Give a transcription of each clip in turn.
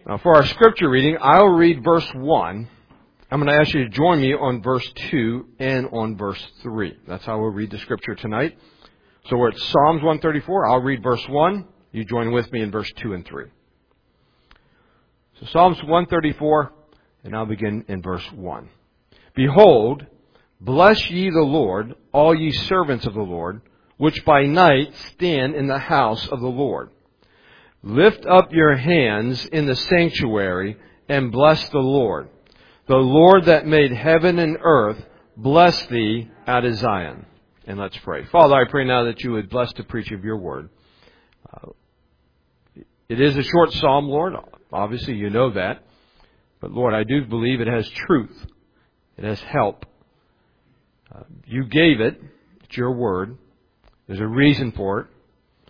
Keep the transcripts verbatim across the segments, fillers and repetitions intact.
Now, for our scripture reading, I'll read verse one. I'm going to ask you to join me on verse two and on verse three. That's how we'll read the scripture tonight. So we're at Psalms one thirty-four. I'll read verse one. You join with me in verse two and three. So Psalms one thirty-four, and I'll begin in verse one. Behold, bless ye the Lord, all ye servants of the Lord, which by night stand in the house of the Lord. Lift up your hands in the sanctuary and bless the Lord. The Lord that made heaven and earth, bless thee out of Zion. And let's pray. Father, I pray now that you would bless the preach of your word. Uh, it is a short psalm, Lord. Obviously, you know that. But Lord, I do believe it has truth. It has help. Uh, you gave it. It's your word. There's a reason for it.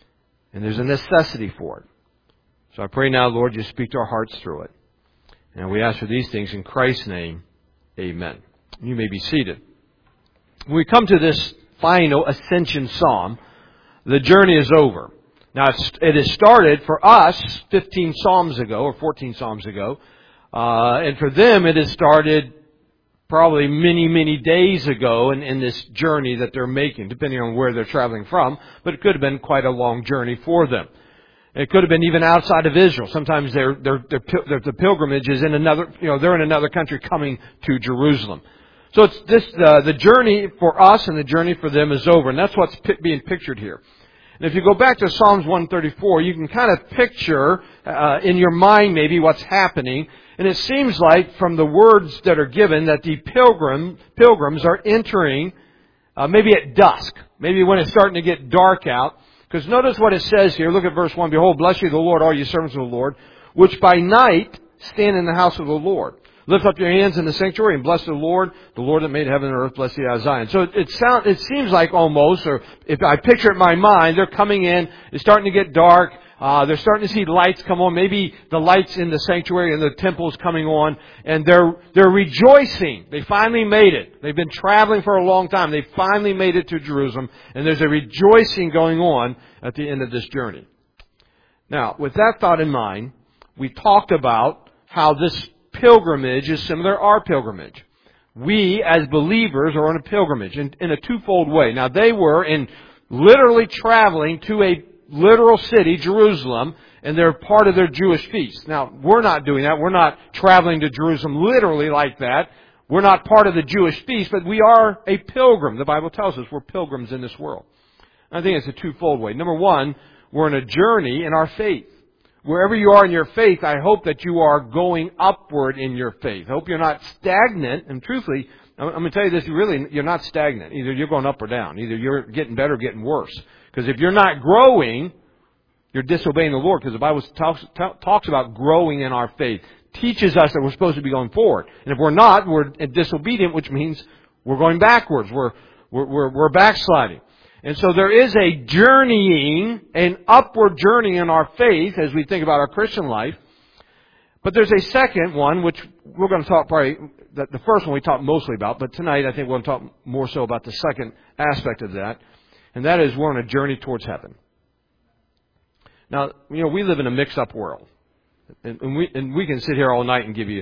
And there's a necessity for it. So I pray now, Lord, you speak to our hearts through it. And we ask for these things in Christ's name. Amen. You may be seated. When we come to this final ascension psalm, the journey is over. Now, it has started for us fifteen psalms ago, or fourteen psalms ago. Uh, and for them, it has started probably many, many days ago in, in this journey that they're making, depending on where they're traveling from. But it could have been quite a long journey for them. It could have been even outside of Israel. Sometimes their their their the pilgrimage is in another, you know, they're in another country coming to Jerusalem. So it's this uh, the journey for us and the journey for them is over, and that's what's p- being pictured here. And if you go back to Psalms one thirty-four, you can kind of picture uh, in your mind maybe what's happening. And it seems like from the words that are given that the pilgrim pilgrims are entering uh, maybe at dusk, maybe when it's starting to get dark out. Because notice what it says here. Look at verse one. Behold, bless you the Lord, all you servants of the Lord, which by night stand in the house of the Lord. Lift up your hands in the sanctuary and bless the Lord, the Lord that made heaven and earth, bless you out of Zion. So it, it sounds, it seems like almost, or if I picture it in my mind, they're coming in, it's starting to get dark, uh, they're starting to see lights come on, maybe the lights in the sanctuary and the temple is coming on, and they're, they're rejoicing. They finally made it. They've been traveling for a long time. They finally made it to Jerusalem, and there's a rejoicing going on at the end of this journey. Now, with that thought in mind, we talked about how this pilgrimage is similar to our pilgrimage. We, as believers, are on a pilgrimage in, in a twofold way. Now, they were in literally traveling to a literal city, Jerusalem, and they're part of their Jewish feast. Now, we're not doing that. We're not traveling to Jerusalem literally like that. We're not part of the Jewish feast, but we are a pilgrim. The Bible tells us we're pilgrims in this world. I think it's a twofold way. Number one, we're on a journey in our faith. Wherever you are in your faith, I hope that you are going upward in your faith. I hope you're not stagnant. And truthfully, I'm going to tell you this, really, you're not stagnant. Either you're going up or down. Either you're getting better or getting worse. Because if you're not growing, you're disobeying the Lord. Because the Bible talks, talks about growing in our faith. Teaches us that we're supposed to be going forward. And if we're not, we're disobedient, which means we're going backwards. We're, we're, we're, we're backsliding. And so there is a journeying, an upward journey in our faith as we think about our Christian life. But there's a second one, which we're going to talk probably, the first one we talked mostly about, but tonight I think we're going to talk more so about the second aspect of that. And that is we're on a journey towards heaven. Now, you know, we live in a mixed-up world. And, and, we, and we can sit here all night and give you,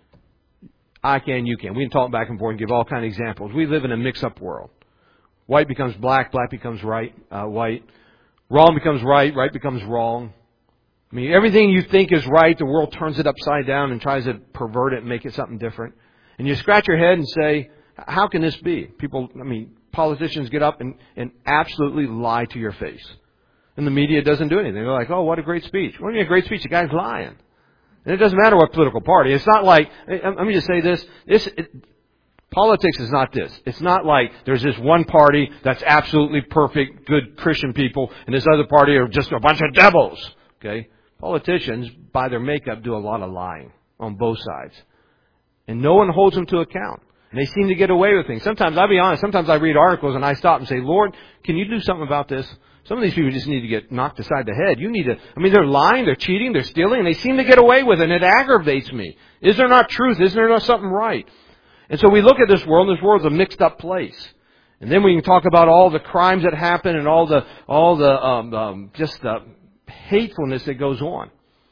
I can, you can. We can talk back and forth and give all kinds of examples. We live in a mixed-up world. White becomes black, black becomes right, uh, white. Wrong becomes right, right becomes wrong. I mean, everything you think is right, the world turns it upside down and tries to pervert it and make it something different. And you scratch your head and say, how can this be? People, I mean, politicians get up and, and absolutely lie to your face. And the media doesn't do anything. They're like, oh, what a great speech. What do you mean a great speech? The guy's lying. And it doesn't matter what political party. It's not like, let me just say this, this, it, politics is not this. It's not like there's this one party that's absolutely perfect, good Christian people, and this other party are just a bunch of devils. Okay? Politicians, by their makeup, do a lot of lying on both sides. And no one holds them to account. And they seem to get away with things. Sometimes, I'll be honest, sometimes I read articles and I stop and say, Lord, can you do something about this? Some of these people just need to get knocked aside the head. You need to, I mean, they're lying, they're cheating, they're stealing, and they seem to get away with it, and it aggravates me. Is there not truth? Is there not something right? And so we look at this world, and this world's a mixed up place. And then we can talk about all the crimes that happen and all the, all the, um, um, just the hatefulness that goes on.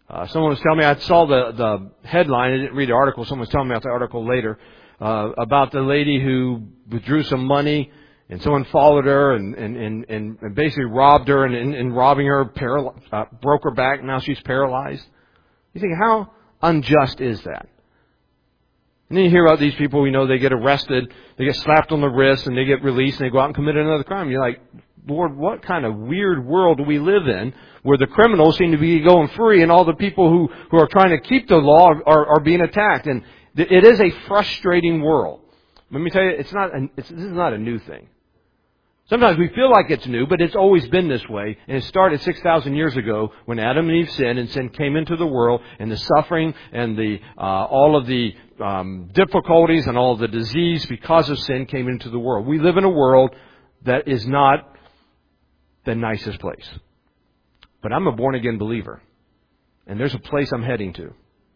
Uh, someone was telling me, I saw the, the headline, I didn't read the article, someone was telling me about the article later, uh, about the lady who withdrew some money and someone followed her and, and, and, and basically robbed her and, and, and robbing her, paral- uh, broke her back, now she's paralyzed. You think, how unjust is that? And then you hear about these people, you know, they get arrested, they get slapped on the wrist and they get released and they go out and commit another crime. You're like, Lord, what kind of weird world do we live in where the criminals seem to be going free and all the people who, who are trying to keep the law are, are being attacked? And it is a frustrating world. Let me tell you, it's not. A, it's, this is not a new thing. Sometimes we feel like it's new, but it's always been this way. And it started six thousand years ago when Adam and Eve sinned, and sin came into the world, and the suffering and the uh, all of the um, difficulties and all of the disease because of sin came into the world. We live in a world that is not the nicest place. But I'm a born-again believer. And there's a place I'm heading to.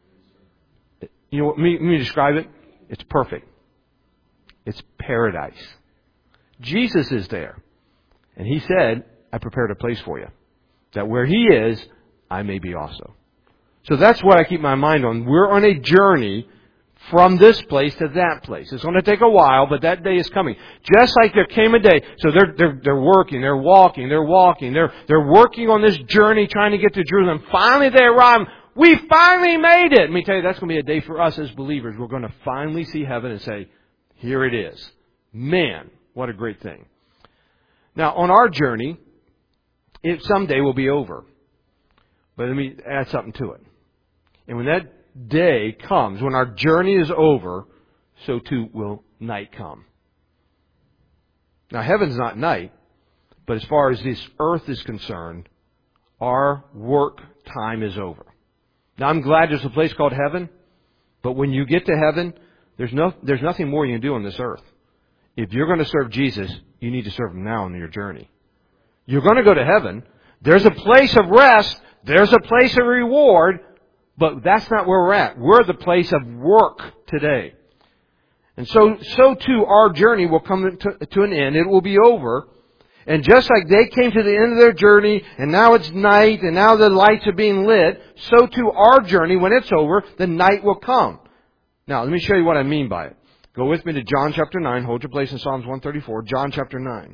You know what, let me, let me describe it. It's perfect. It's paradise. Jesus is there. And He said, I prepared a place for you. That where He is, I may be also. So that's what I keep my mind on. We're on a journey from this place to that place. It's going to take a while, but that day is coming. Just like there came a day. So they're, they're, they're working, they're walking, they're walking, they're, they're working on this journey trying to get to Jerusalem. Finally they arrive. We finally made it. Let me tell you, that's going to be a day for us as believers. We're going to finally see heaven and say, here it is. Man, what a great thing. Now, on our journey, it someday will be over. But let me add something to it. And when that day comes, when our journey is over, so too will night come. Now, heaven's not night, but as far as this earth is concerned, our work time is over. Now, I'm glad there's a place called heaven, but when you get to heaven, there's no, there's nothing more you can do on this earth. If you're going to serve Jesus, you need to serve Him now on your journey. You're going to go to heaven. There's a place of rest. There's a place of reward. But that's not where we're at. We're the place of work today. And so, so too, our journey will come to, to an end. It will be over. And just like they came to the end of their journey, and now it's night, and now the lights are being lit, so too our journey, when it's over, the night will come. Now, let me show you what I mean by it. Go with me to John chapter nine. Hold your place in Psalms one thirty-four. John chapter nine.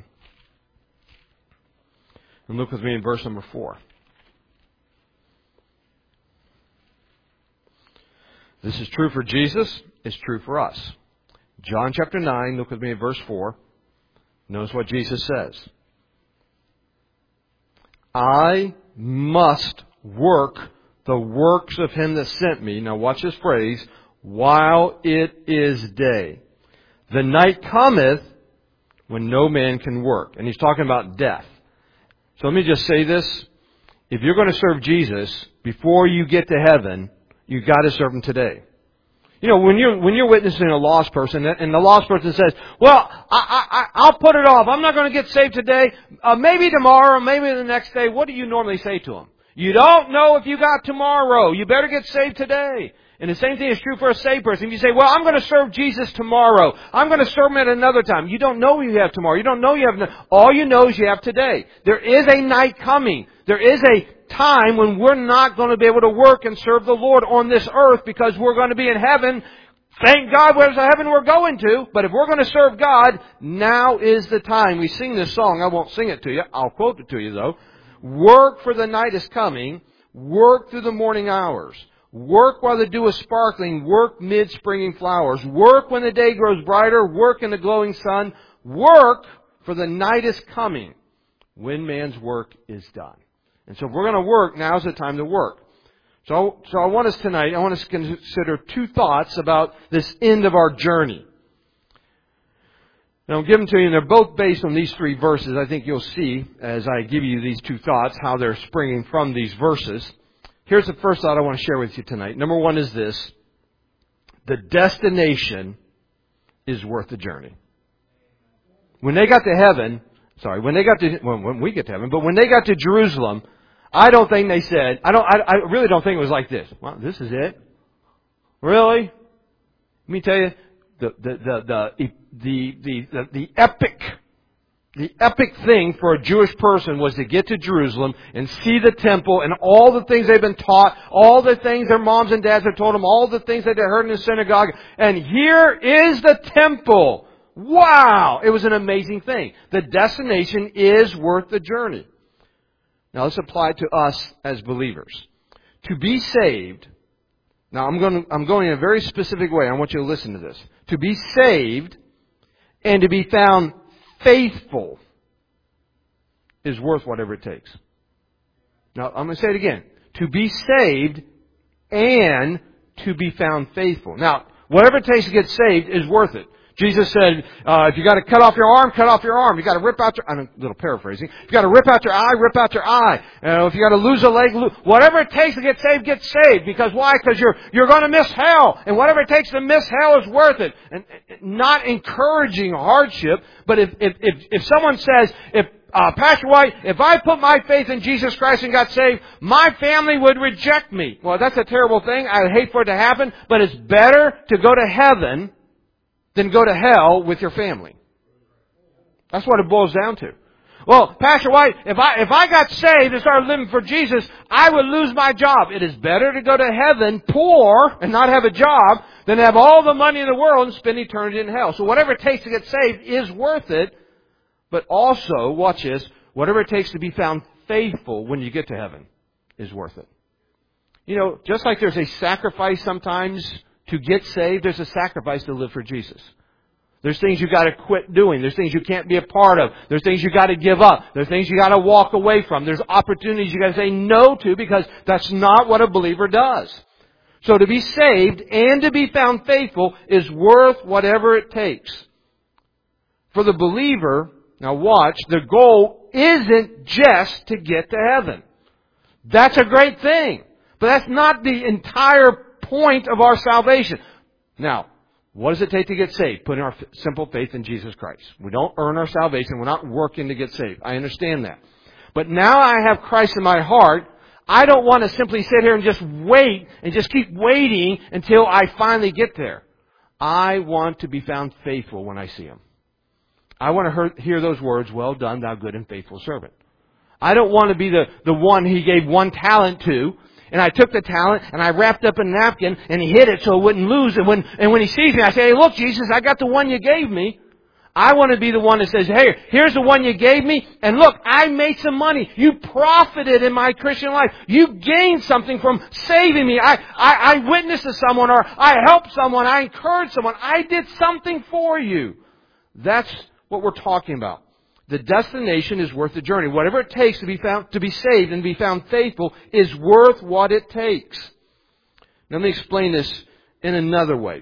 And look with me in verse number four. This is true for Jesus. It's true for us. John chapter nine. Look with me in verse four. Notice what Jesus says. I must work the works of Him that sent me. Now watch this phrase. While it is day. The night cometh when no man can work. And He's talking about death. So let me just say this. If you're going to serve Jesus, before you get to heaven, you've got to serve Him today. You know, when you're, when you're witnessing a lost person, and the lost person says, well, I, I, I'll put it off. I'm not going to get saved today. Uh, maybe tomorrow, maybe the next day. What do you normally say to them? You don't know if you got tomorrow. You better get saved today. And the same thing is true for a saved person. If you say, well, I'm going to serve Jesus tomorrow. I'm going to serve Him at another time. You don't know you have tomorrow. You don't know you have... All you know is you have today. There is a night coming. There is a time when we're not going to be able to work and serve the Lord on this earth because we're going to be in heaven. Thank God there's a heaven we're going to. But if we're going to serve God, now is the time. We sing this song. I won't sing it to you. I'll quote it to you, though. Work, for the night is coming. Work through the morning hours. Work while the dew is sparkling. Work mid springing flowers. Work when the day grows brighter. Work in the glowing sun. Work, for the night is coming when man's work is done. And so if we're going to work, now's the time to work. So, so I want us tonight, I want us to consider two thoughts about this end of our journey. And I'll give them to you, and they're both based on these three verses. I think you'll see, as I give you these two thoughts, how they're springing from these verses. Here's the first thought I want to share with you tonight. Number one is this. The destination is worth the journey. When they got to heaven, sorry, when they got to, when, when we get to heaven, but when they got to Jerusalem, I don't think they said, I don't, I, I really don't think it was like this. Well, this is it? Really? Let me tell you, the, the, the, the, the, the, the, the epic, The epic thing for a Jewish person was to get to Jerusalem and see the temple and all the things they've been taught, all the things their moms and dads had told them, all the things that they heard in the synagogue. And here is the temple. Wow! It was an amazing thing. The destination is worth the journey. Now let's apply it to us as believers. To be saved, now I'm going, to, I'm going in a very specific way. I want you to listen to this. To be saved and to be found faithful is worth whatever it takes. Now, I'm going to say it again. To be saved and to be found faithful. Now, whatever it takes to get saved is worth it. Jesus said, uh, if you got to cut off your arm, cut off your arm. You got to rip out your, I'm a little paraphrasing. If you got to rip out your eye, rip out your eye. Uh, if you got to lose a leg, lose, whatever it takes to get saved, get saved. Because why? Because you're, you're going to miss hell. And whatever it takes to miss hell is worth it. And not encouraging hardship, but if, if, if, if someone says, if, Uh, Pastor White, if I put my faith in Jesus Christ and got saved, my family would reject me. Well, that's a terrible thing. I would hate for it to happen, but it's better to go to heaven than go to hell with your family. That's what it boils down to. Well, Pastor White, if I, if I got saved and started living for Jesus, I would lose my job. It is better to go to heaven poor and not have a job than have all the money in the world and spend eternity in hell. So whatever it takes to get saved is worth it. But also, watch this, whatever it takes to be found faithful when you get to heaven is worth it. You know, just like there's a sacrifice sometimes to get saved, there's a sacrifice to live for Jesus. There's things you got to quit doing. There's things you can't be a part of. There's things you got to give up. There's things you got to walk away from. There's opportunities you got to say no to because that's not what a believer does. So to be saved and to be found faithful is worth whatever it takes. For the believer, now watch, the goal isn't just to get to heaven. That's a great thing. But that's not the entire point of our salvation. Now, what does it take to get saved? Putting our simple faith in Jesus Christ. We don't earn our salvation. We're not working to get saved. I understand that. But now I have Christ in my heart. I don't want to simply sit here and just wait and just keep waiting until I finally get there. I want to be found faithful when I see Him. I want to hear those words, well done, thou good and faithful servant. I don't want to be the, the one He gave one talent to, and I took the talent and I wrapped up in a napkin and He hid it so it wouldn't lose. And when, and when He sees me, I say, hey, look, Jesus, I got the one you gave me. I want to be the one that says, hey, here's the one you gave me, and look, I made some money. You profited in my Christian life. You gained something from saving me. I, I, I witnessed to someone, or I helped someone, I encouraged someone. I did something for you. That's what we're talking about. The destination is worth the journey. Whatever it takes to be found, to be saved and be found faithful is worth what it takes. Let me explain this in another way.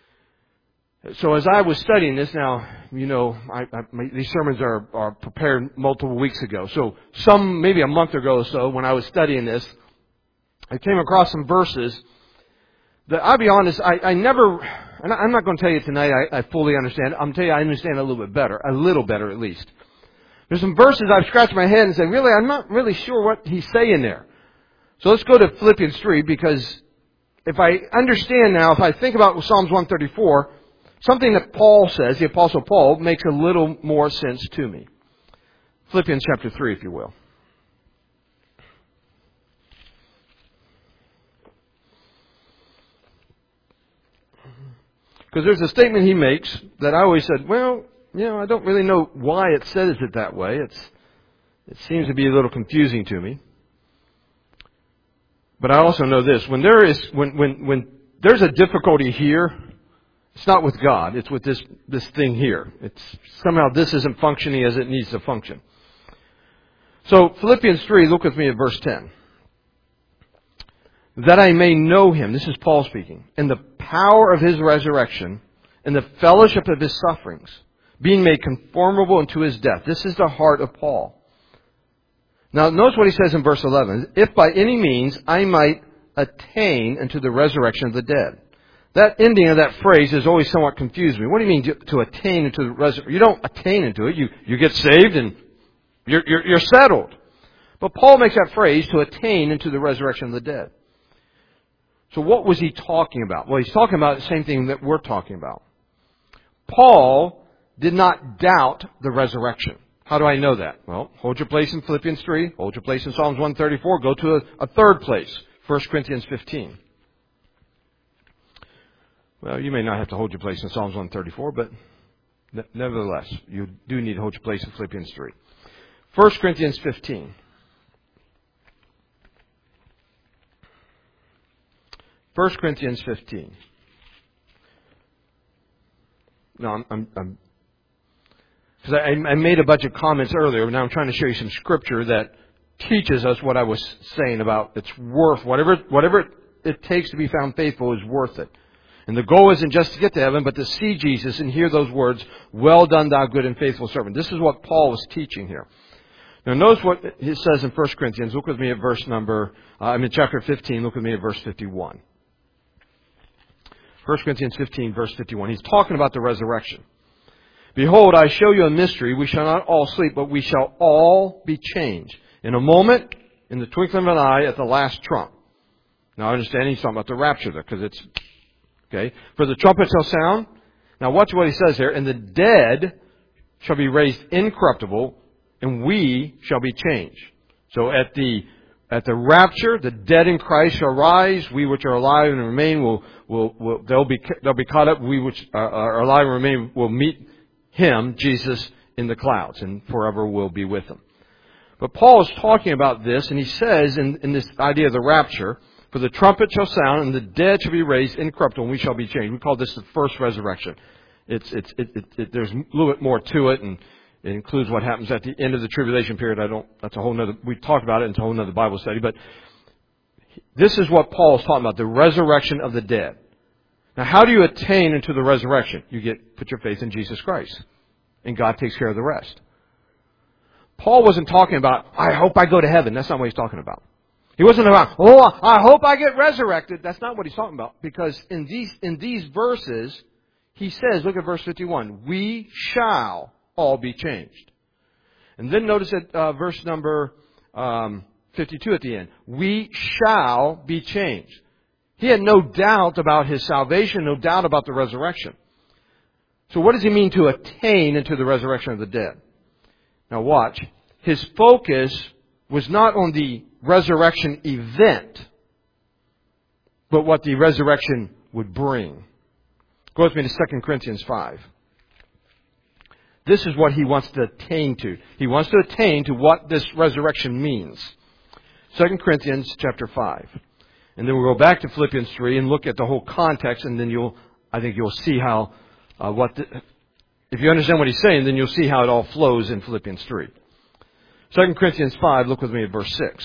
So as I was studying this, now, you know, I, I, my, these sermons are, are prepared multiple weeks ago. So some, maybe a month ago or so, when I was studying this, I came across some verses that, I'll be honest, I, I never, and I'm not going to tell you tonight I, I fully understand. I'm telling you I understand a little bit better, a little better at least. There's some verses I've scratched my head and said, really, I'm not really sure what he's saying there. So let's go to Philippians three, because if I understand now, if I think about Psalms one thirty-four, something that Paul says, the Apostle Paul, makes a little more sense to me. Philippians chapter three, if you will. Because there's a statement he makes that I always said, well, you know, I don't really know why it says it that way. It's, it seems to be a little confusing to me. But I also know this. When there is, when, when, when there's a difficulty here, it's not with God. It's with this, this thing here. It's somehow this isn't functioning as it needs to function. So Philippians three, look with me at verse ten. That I may know Him, this is Paul speaking, in the power of His resurrection, in the fellowship of His sufferings, being made conformable unto His death. This is the heart of Paul. Now notice what he says in verse eleven. If by any means I might attain unto the resurrection of the dead. That ending of that phrase has always somewhat confused me. What do you mean to, to attain into the resurrection? You don't attain into it. You, you get saved and you're, you're, you're settled. But Paul makes that phrase to attain into the resurrection of the dead. So what was he talking about? Well, he's talking about the same thing that we're talking about. Paul did not doubt the resurrection. How do I know that? Well, hold your place in Philippians three. Hold your place in Psalms one thirty-four. Go to a, a third place, First Corinthians fifteen. Well, you may not have to hold your place in Psalms one thirty-four, but nevertheless, you do need to hold your place in Philippians three. First Corinthians fifteen. First Corinthians fifteen. No, I'm, I'm, I'm because I, I made a bunch of comments earlier. Now I'm trying to show you some scripture that teaches us what I was saying about it's worth whatever whatever it takes to be found faithful is worth it. And the goal isn't just to get to heaven, but to see Jesus and hear those words, "Well done, thou good and faithful servant." This is what Paul was teaching here. Now notice what he says in First Corinthians. Look with me at verse number, uh, I'm in chapter fifteen. Look with me at verse fifty-one. First Corinthians fifteen, verse fifty-one. He's talking about the resurrection. "Behold, I show you a mystery. We shall not all sleep, but we shall all be changed. In a moment, in the twinkling of an eye, at the last trump." Now I understand he's talking about the rapture there, because it's, okay. "For the trumpet shall sound." Now watch what he says here. "And the dead shall be raised incorruptible, and we shall be changed." So at the At the rapture, the dead in Christ shall rise. We which are alive and remain will, will, will they'll be, they'll be caught up. We which are, are alive and remain will meet Him, Jesus, in the clouds, and forever will be with Him. But Paul is talking about this, and he says in, in this idea of the rapture, "For the trumpet shall sound, and the dead shall be raised incorruptible, and we shall be changed." We call this the first resurrection. It's, it's, it, it, it, there's a little bit more to it, and it includes what happens at the end of the tribulation period. I don't, that's a whole nother, we talked about it. It's a whole nother Bible study. But this is what Paul is talking about, the resurrection of the dead. Now, how do you attain into the resurrection? You get, put your faith in Jesus Christ. And God takes care of the rest. Paul wasn't talking about, "I hope I go to heaven." That's not what he's talking about. He wasn't about, "Oh, I hope I get resurrected." That's not what he's talking about. Because in these, in these verses, he says, look at verse fifty-one, "We shall all be changed." And then notice at uh, verse number um, fifty-two at the end. "We shall be changed." He had no doubt about his salvation, no doubt about the resurrection. So what does he mean to attain into the resurrection of the dead? Now watch. His focus was not on the resurrection event, but what the resurrection would bring. Go with me to Second Corinthians five. This is what he wants to attain to. He wants to attain to what this resurrection means. Second Corinthians chapter five. And then we'll go back to Philippians three and look at the whole context, and then you'll, I think you'll see how, uh, what, the, if you understand what he's saying, then you'll see how it all flows in Philippians three. Second Corinthians five, look with me at verse six.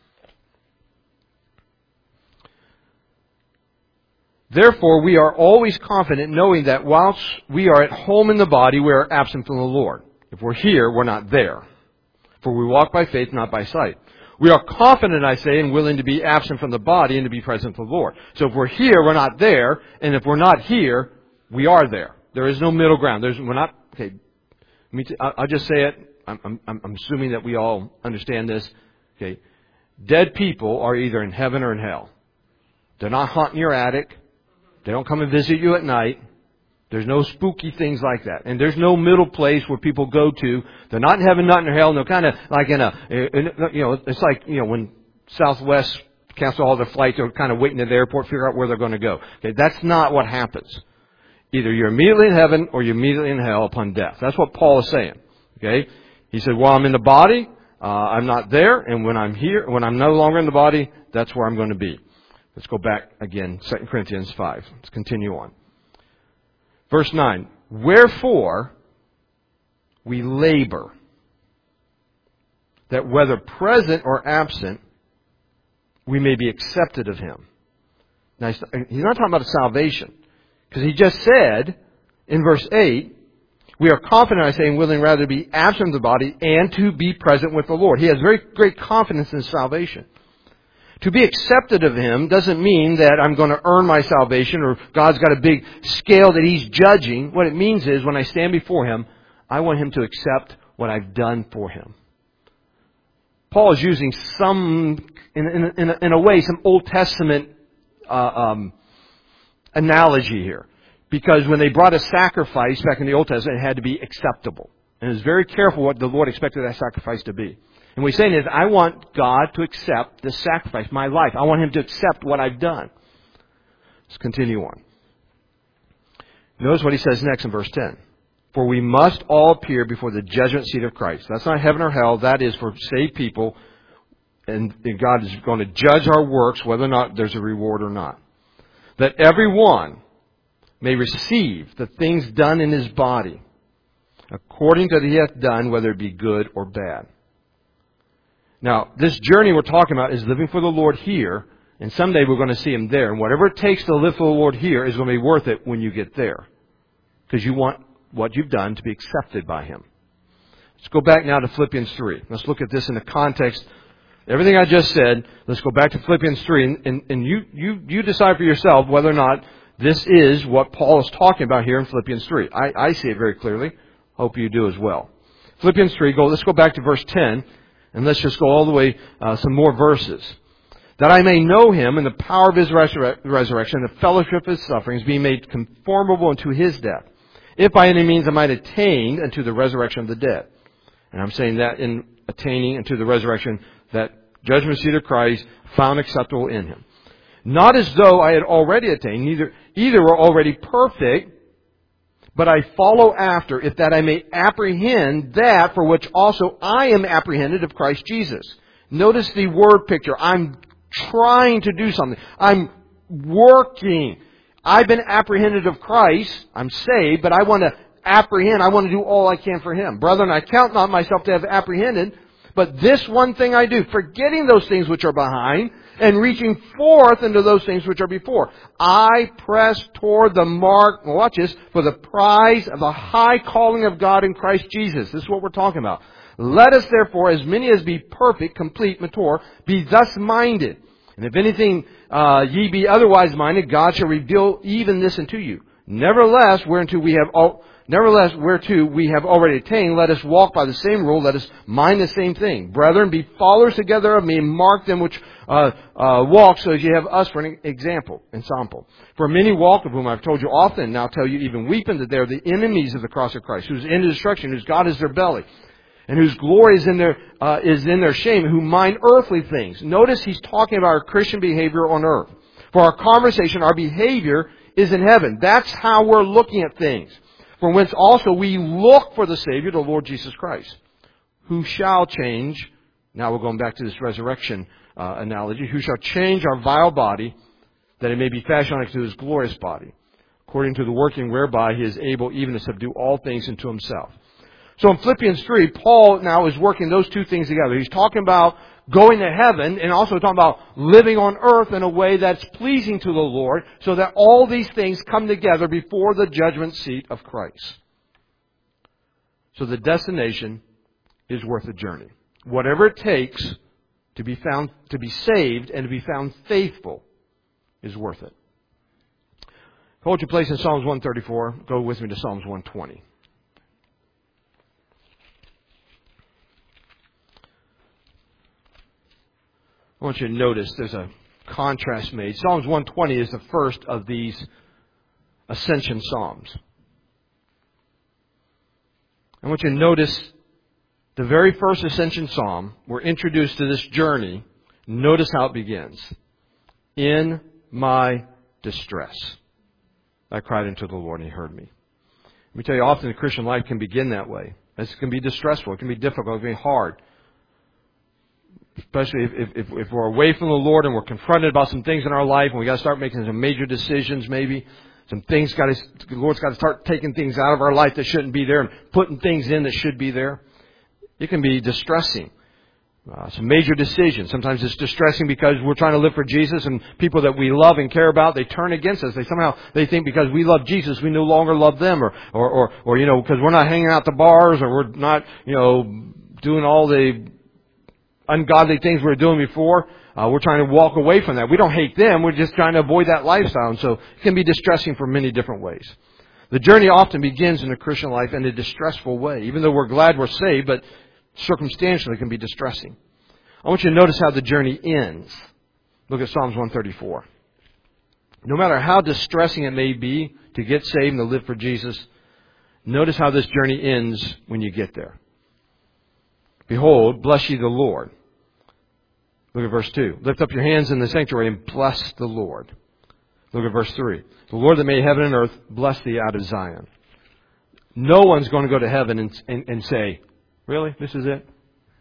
"Therefore, we are always confident, knowing that whilst we are at home in the body, we are absent from the Lord. If we're here, we're not there. For we walk by faith, not by sight. We are confident, I say, and willing to be absent from the body and to be present with the Lord." So if we're here, we're not there. And if we're not here, we are there. There is no middle ground. There's, we're not, okay, me too, I'll just say it. I'm, I'm, I'm assuming that we all understand this. Okay. Dead people are either in heaven or in hell. They're not haunting your attic. They don't come and visit you at night. There's no spooky things like that. And there's no middle place where people go to. They're not in heaven, not in hell. And they're kind of like in a, in, you know, it's like, you know, when Southwest cancel all their flights, they're kind of waiting at the airport, figure out where they're going to go. Okay, that's not what happens. Either you're immediately in heaven or you're immediately in hell upon death. That's what Paul is saying. Okay? He said, while I'm in the body, uh, I'm not there. And when I'm here, when I'm no longer in the body, that's where I'm going to be. Let's go back again, Second Corinthians five. Let's continue on. Verse nine. "Wherefore we labor, that whether present or absent, we may be accepted of Him." Now, he's not talking about salvation. Because he just said, in verse eight, "We are confident, I say, and willing rather to be absent from the body and to be present with the Lord." He has very great confidence in salvation. To be accepted of Him doesn't mean that I'm going to earn my salvation or God's got a big scale that He's judging. What it means is when I stand before Him, I want Him to accept what I've done for Him. Paul is using some, in, in, in, a, in a way, some Old Testament uh, um, analogy here. Because when they brought a sacrifice back in the Old Testament, it had to be acceptable. and is very careful what the Lord expected that sacrifice to be. And what he's saying is, I want God to accept this sacrifice, my life. I want Him to accept what I've done. Let's continue on. Notice what he says next in verse ten. For we must all appear before the judgment seat of Christ. That's not heaven or hell. That is for saved people. And God is going to judge our works, whether or not there's a reward or not. That everyone may receive the things done in his body, according to that he hath done, whether it be good or bad. Now, this journey we're talking about is living for the Lord here, and someday we're going to see Him there. And whatever it takes to live for the Lord here is going to be worth it when you get there. Because you want what you've done to be accepted by Him. Let's go back now to Philippians three. Let's look at this in the context. Everything I just said, let's go back to Philippians three. And, and, and you, you, you decide for yourself whether or not this is what Paul is talking about here in Philippians three. I, I see it very clearly. Hope you do as well. Philippians three, go, let's go back to verse ten. And let's just go all the way, uh, some more verses. That I may know Him in the power of His resur- resurrection, the fellowship of His sufferings, being made conformable unto His death. If by any means I might attain unto the resurrection of the dead. And I'm saying that in attaining unto the resurrection, that judgment seat of Christ found acceptable in Him. Not as though I had already attained, neither either were already perfect, but I follow after, if that I may apprehend that for which also I am apprehended of Christ Jesus. Notice the word picture. I'm trying to do something. I'm working. I've been apprehended of Christ. I'm saved, but I want to apprehend. I want to do all I can for Him. Brethren, I count not myself to have apprehended, but this one thing I do, forgetting those things which are behind, and reaching forth into those things which are before. I press toward the mark, watch this, for the prize of the high calling of God in Christ Jesus. This is what we're talking about. Let us therefore, as many as be perfect, complete, mature, be thus minded. And if anything uh, ye be otherwise minded, God shall reveal even this unto you. Nevertheless, whereunto we have all, nevertheless, whereto we have already attained, let us walk by the same rule, let us mind the same thing. Brethren, be followers together of me, and mark them which uh, uh, walk, so as you have us for an example, ensample. For many walk, of whom I've told you often, now tell you even weeping, that they are the enemies of the cross of Christ, whose end is destruction, whose God is their belly, and whose glory is in their uh, is in their shame, who mind earthly things. Notice he's talking about our Christian behavior on earth. For our conversation, our behavior is in heaven. That's how we're looking at things. From whence also we look for the Savior, the Lord Jesus Christ, who shall change. Now we're going back to this resurrection uh, analogy. Who shall change our vile body, that it may be fashioned like to His glorious body, according to the working whereby He is able even to subdue all things unto Himself. So in Philippians three, Paul now is working those two things together. He's talking about going to heaven and also talking about living on earth in a way that's pleasing to the Lord, so that all these things come together before the judgment seat of Christ. So the destination is worth the journey. Whatever it takes to be found, to be saved and to be found faithful is worth it. Hold your place in Psalms one thirty-four. Go with me to Psalms one twenty. I want you to notice there's a contrast made. Psalms one twenty is the first of these ascension psalms. I want you to notice the very first ascension psalm. We're introduced to this journey. Notice how it begins. In my distress, I cried unto the Lord and He heard me. Let me tell you, often the Christian life can begin that way. It can be distressful. It can be difficult. It can be hard. Especially if, if, if we're away from the Lord and we're confronted about some things in our life and we got to start making some major decisions maybe. Some things got to, the Lord's got to start taking things out of our life that shouldn't be there and putting things in that should be there. It can be distressing. Uh, some major decisions. Sometimes it's distressing because we're trying to live for Jesus and people that we love and care about, they turn against us. They somehow, they think because we love Jesus, we no longer love them, or, or, or, or you know, because we're not hanging out the bars, or we're not, you know, doing all the ungodly things we were doing before. Uh, we're trying to walk away from that. We don't hate them. We're just trying to avoid that lifestyle. And so it can be distressing for many different ways. The journey often begins in a Christian life in a distressful way. Even though we're glad we're saved, but circumstantially it can be distressing. I want you to notice how the journey ends. Look at Psalms one thirty-four. No matter how distressing it may be to get saved and to live for Jesus, Notice how this journey ends when you get there. Behold, bless ye the Lord. Look at verse two. Lift up your hands in the sanctuary and bless the Lord. Look at verse three. The Lord that made heaven and earth, bless thee out of Zion. No one's going to go to heaven and, and, and say, really? This is it?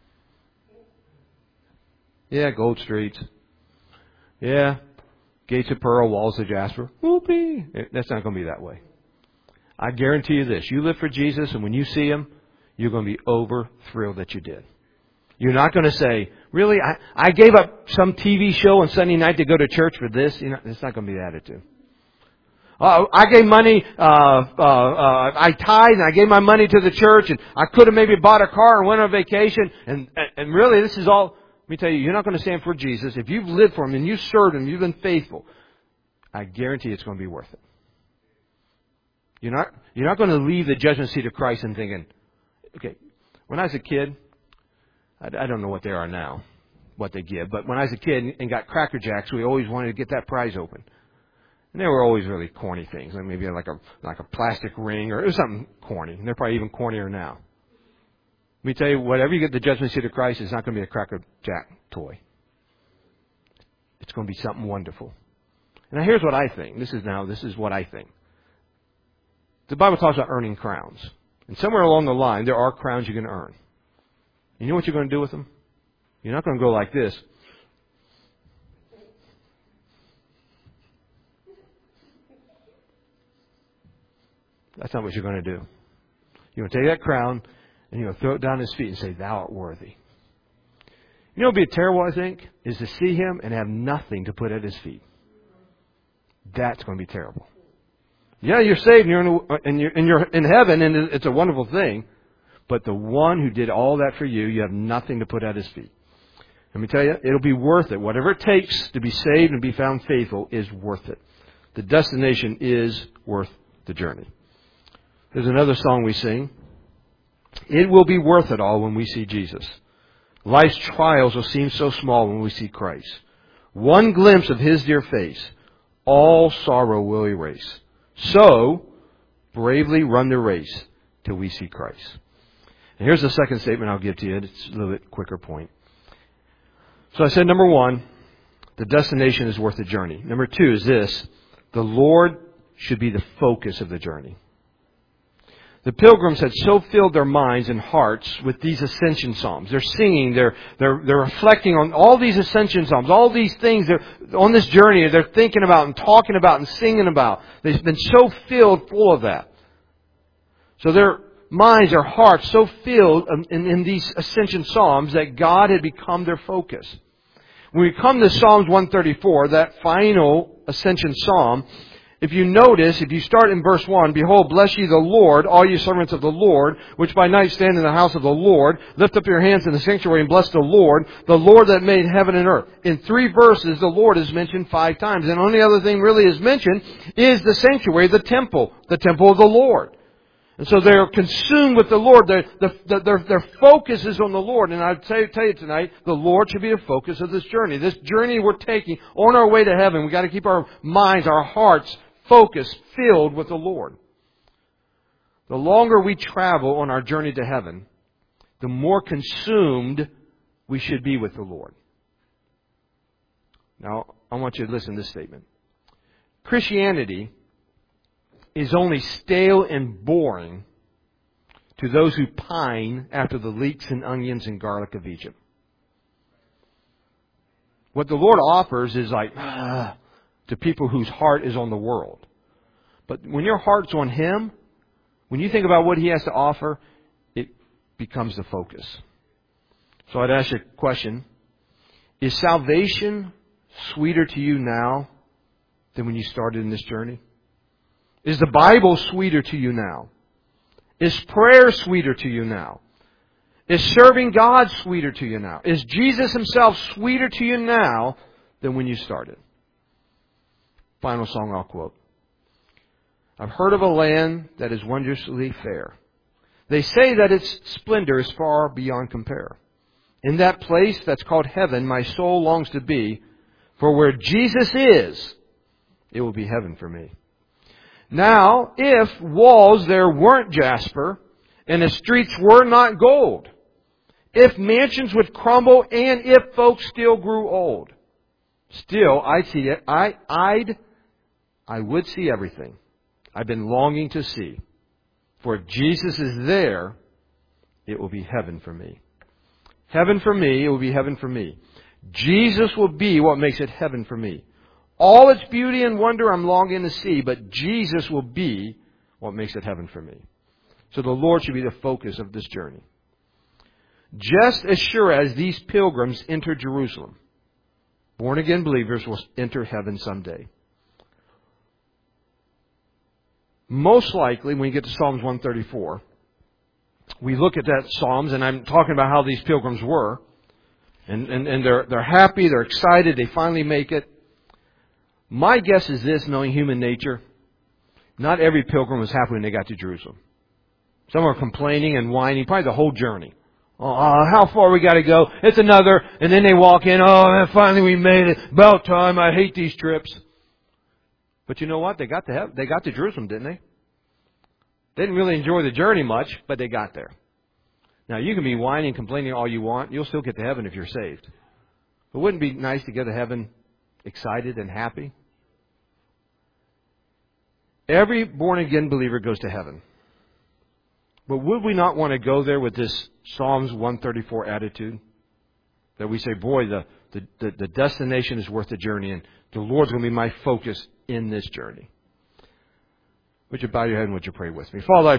Yeah, gold streets. Yeah, gates of pearl, walls of jasper. Whoopee. That's not going to be that way. I guarantee you this. You live for Jesus, and when you see Him, you're going to be over thrilled that you did. You're not going to say, really, I, I gave up some T V show on Sunday night to go to church for this. You know, it's not going to be the attitude. Uh, I gave money, uh, uh, uh, I tithed and I gave my money to the church and I could have maybe bought a car and went on vacation. And, and really, this is all, let me tell you, you're not going to stand for Jesus. If you've lived for Him and you've served Him, you've been faithful, I guarantee it's going to be worth it. You're not, you're not going to leave the judgment seat of Christ and thinking, okay, when I was a kid, I don't know what they are now, what they give. But when I was a kid and got Cracker Jacks, we always wanted to get that prize open. And they were always really corny things. Like maybe like a like a plastic ring or it was something corny. And they're probably even cornier now. Let me tell you, whatever you get the judgment seat of Christ, it's not going to be a Cracker Jack toy. It's going to be something wonderful. And now here's what I think. This is now, this is what I think. The Bible talks about earning crowns. And somewhere along the line, there are crowns you can earn. You know what you're going to do with them? You're not going to go like this. That's not what you're going to do. You're going to take that crown and you're going to throw it down at His feet and say, Thou art worthy. You know what would be terrible, I think, is to see Him and have nothing to put at His feet. That's going to be terrible. Yeah, you're saved and you're in, and you're, and you're in heaven and it's a wonderful thing. But the one who did all that for you, you have nothing to put at His feet. Let me tell you, it'll be worth it. Whatever it takes to be saved and be found faithful is worth it. The destination is worth the journey. There's another song we sing. It will be worth it all when we see Jesus. Life's trials will seem so small when we see Christ. One glimpse of His dear face, all sorrow will erase. So, bravely run the race till we see Christ. And here's the second statement I'll give to you. It's a little bit quicker point. So I said, number one, the destination is worth the journey. Number two is this. The Lord should be the focus of the journey. The pilgrims had so filled their minds and hearts with these ascension psalms. They're singing, they're, they're, they're reflecting on all these ascension psalms, all these things they're, on this journey they're thinking about and talking about and singing about. They've been so filled full of that. So they're minds, their hearts so filled in, in these ascension psalms that God had become their focus. When we come to Psalms one thirty-four, that final ascension psalm, if you notice, if you start in verse one, Behold, bless ye the Lord, all ye servants of the Lord, which by night stand in the house of the Lord. Lift up your hands in the sanctuary and bless the Lord, the Lord that made heaven and earth. In three verses, the Lord is mentioned five times. And the only other thing really is mentioned is the sanctuary, the temple, the temple of the Lord. And so they're consumed with the Lord. Their, their, their, their focus is on the Lord. And I'll tell you, tell you tonight, the Lord should be the focus of this journey. This journey we're taking on our way to heaven, we've got to keep our minds, our hearts focused, filled with the Lord. The longer we travel on our journey to heaven, the more consumed we should be with the Lord. Now, I want you to listen to this statement. Christianity is only stale and boring to those who pine after the leeks and onions and garlic of Egypt. What the Lord offers is like, ah, to people whose heart is on the world. But when your heart's on Him, when you think about what He has to offer, it becomes the focus. So I'd ask you a question. Is salvation sweeter to you now than when you started in this journey? Is the Bible sweeter to you now? Is prayer sweeter to you now? Is serving God sweeter to you now? Is Jesus Himself sweeter to you now than when you started? Final song I'll quote. I've heard of a land that is wondrously fair. They say that its splendor is far beyond compare. In that place that's called heaven, my soul longs to be. For where Jesus is, it will be heaven for me. Now, if walls there weren't jasper, and the streets were not gold, if mansions would crumble, and if folks still grew old, still I'd see it. I, I'd, I would see everything I've been longing to see. For if Jesus is there, it will be heaven for me. Heaven for me, it will be heaven for me. Jesus will be what makes it heaven for me. All its beauty and wonder I'm longing to see, but Jesus will be what makes it heaven for me. So the Lord should be the focus of this journey. Just as sure as these pilgrims enter Jerusalem, born-again believers will enter heaven someday. Most likely, when you get to Psalms one thirty-four, we look at that Psalms, and I'm talking about how these pilgrims were, and, and, and they're, they're happy, they're excited, they finally make it. My guess is this, knowing human nature, not every pilgrim was happy when they got to Jerusalem. Some are complaining and whining, probably the whole journey. Oh, how far we got to go? It's another. And then they walk in. Oh, finally we made it. About time. I hate these trips. But you know what? They got to heaven. They got to Jerusalem, didn't they? They didn't really enjoy the journey much, but they got there. Now, you can be whining and complaining all you want. You'll still get to heaven if you're saved. But wouldn't it be nice to get to heaven excited and happy? Every born-again believer goes to heaven. But would we not want to go there with this Psalms one thirty-four attitude? That we say, boy, the, the, the, the destination is worth the journey, and the Lord's going to be my focus in this journey. Would you bow your head and would you pray with me? Father, I